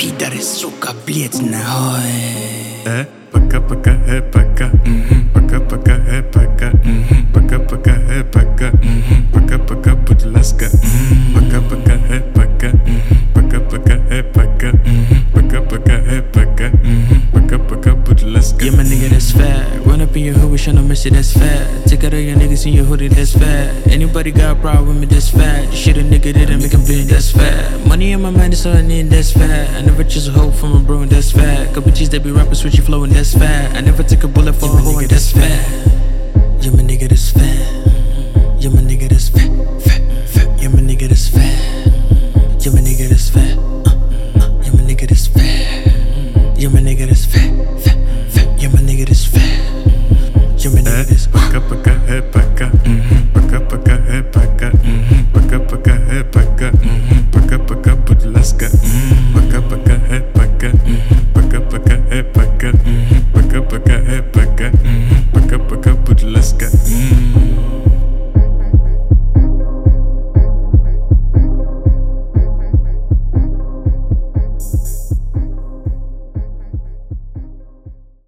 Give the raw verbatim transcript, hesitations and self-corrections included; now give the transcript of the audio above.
Pidare, suka, bliec na hoj. Eh, пока, пока, э, пока. Пока, пока, э, пока. Пока, пока, э, пока. Пока, пока, будь ласка. Пока, пока, э, пока. Пока, пока, э, пока. Пока, пока, э, пока. Пока, пока, будь ласка. Yeah, my nigga, that's fat. Run up in your hood, we tryna miss it, that's fat. Take out all your niggas in your hoodie, that's fat. Anybody got a problem with me, that's fat. Shit a nigga didn't make him bleed, that's fat. Money in my mind, that's all I need, that's fat. I never choose a hoe from a bro, and that's fat. Couple G's that be rapping, switchy flow, and that's fat. I never take a bullet for a hoe, and that's fat. Yeah, my nigga, that's fat. Yeah, my nigga, that's fat, fat, fat. Yeah, my nigga, that's fat. Yeah, my nigga, that's fat. Uh, uh, yeah, my nigga, that's fat. Yeah, my nigga, that's fat, fat, fat. Yeah, my nigga, that's fat. Yeah, my nigga, that's Пока, пока, э, пока. Пока, пока, э, пока. Пока, пока, э, пока. Пока, пока, будь ласка. Пока, пока, э, пока. Пока, пока, э, пока. Пока, пока, э, пока. Пока, пока, будь ласка.